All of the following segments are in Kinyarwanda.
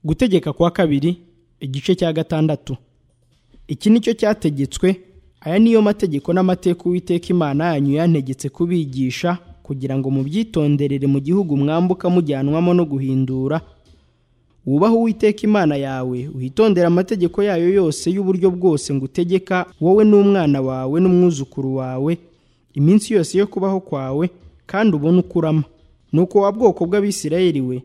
Gutegeka kwa kabiri igice cya 6. Iki nicyo cyategetswe, aya niyo mategeko n'amateka Uwiteka Imana yanyu yantegetse kubigisha, kugira ngo mubyitonderere mu gihugu mwambuka mujyanwamo no guhindura. Wubahe Uwiteka Imana yawe, witondera amategeko yayo yose y'uburyo bwose ngutegeka, wowe n'umwana wawe n'umwuzukuru wawe, iminsi yose yo kubaho kwawe, kandi ubone ukurama. Nuko wa bwoko bw'Abisirayeli we,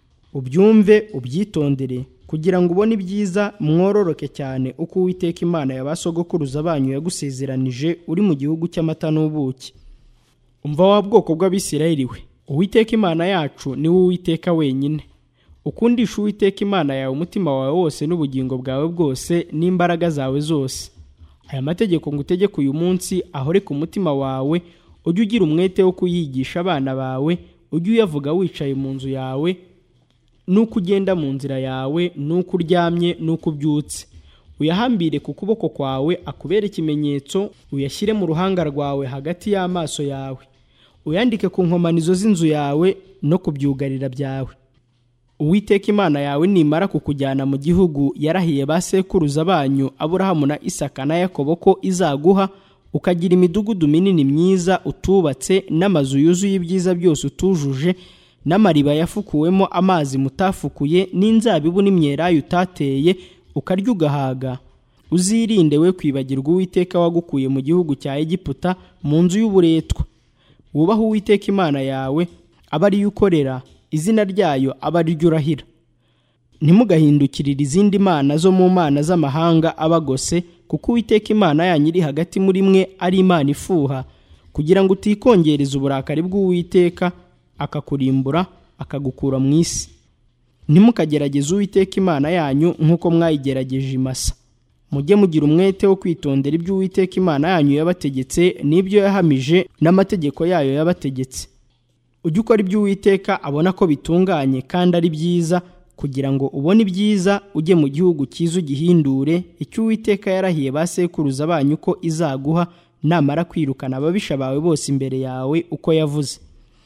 ubyumve ubyitondere, kugira ngo ubone ibyiza mwororoke cyane, uko Uwiteka Imana ya basogokuruza banyu yagusezeranije uri mu gihugu cy'amata n'ubuki. Umva wa bwoko bw'Abisirayeli we, Uwiteka Imana yacu ni we Uwiteka wenyine. Ukundisha Uwiteka Imana yawe umutima wawe wose n'ubugingo bwawe bwose n'imbaraga zawe zose. Aya mategeko ngutegeka uyu munsi ahore ku mutima wawe, ujye ugira umwete wo kuyigisha abana bawe, ujye uyavuga wicaye mu nzu yawe, nuko ugenda mu nzira yawe, nuko uryamye, nuko ubyutse. Uyahambire ku kuboko kwawe, akubere ikimenyetso, uyashyire mu ruhanga rwawe hagati y'amaso yawe. Uyandike ku nkomanizo z'inzu yawe no ku byugarira byawe. Uwiteka Imana yawe nimara kukujyana mu gihugu yarahiye ba sekuruza banyu Aburahamu na Isaka na Yakobo ko izaguha, ukagira imidugudu minini myiza utubatse, n'amazu yuzuye ibyiza byose utujuje, n'amariba yafukuwemo amazi mutafukuye, n'inzabibu n'imyelayo utateye, ukarya ugahaga. Uzirinde we kwibagirwa Uwiteka wagukuye mu gihugu cya Egiputa, mu nzu y'uburetwa. Wubahe Uwiteka Imana yawe, abe ari yo ukorera, izina ryayo abe ari ryo urahira. Ntimugahindukirire izindi mana zo mu mana z'amahanga abagose, kuko Uwiteka Imana yanyu iri hagati muri mwe ari Imana ifuha, kugira ngo utikongereza uburakari bw'Uwiteka akakurimbura, akagukura mu isi. Ntimukagerageze Uwiteka Imana yanyu nk'uko mwayigerageje i Masa. Mujye mugira umwete wo kwitondera ibyo Uwiteka Imana yanyu yabategetse n'ibyo yahamije n'amategeko yayo yabategetse. Ujye ukora ibyo Uwiteka abona ko bitunganye kandi ari byiza, kugira ngo ubone ibyiza, ujye mu gihugu cyiza ugihindure, icyo Uwiteka yarahiye ba sekuruza banyu ko izaguha, namara kwirukana ababisha bawe bose imbere yawe uko yavuze.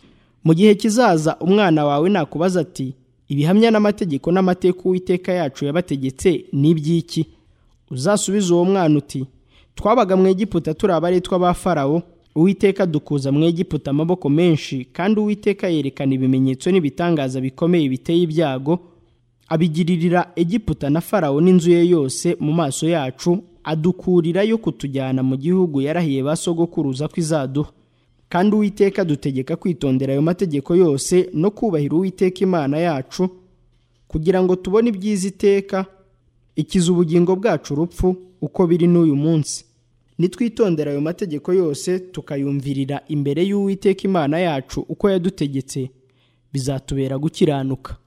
Mu gihe kizaza umwana wawe nakubaza ati, ibihamya n'amategeko n'amateka Uwiteka yacu yabategetse ni iby'iki? Uzasubiza uwo mwana uti, twabaga mu Egiputa turi abaretwa ba Farawo, Uwiteka dukuza mu Egiputa amaboko menshi, kandi Uwiteka yerekana ibimenyetso n'ibitangaza bikomeye biteye ibyago, abigiririra Egiputa na Farawo n'inzu ye yose mu maso yacu, adukurirayo kutujyana mu gihugu yarahiye ba sogokuruza ko izaduha. Kandi Uwiteka dutegeka kwitondera ayo mategeko yose no kubahira Uwiteka Imana yacu, kugira ngo tubone ibyiza iteka, ikiza ubugingo bwacu urupfu, uko biri n'uyu munsi. Nitwitondera ayo mategeko yose tukayumvirira imbere y'Uwiteka Imana yacu uko yadutegetse, bizatubera gukiranuka.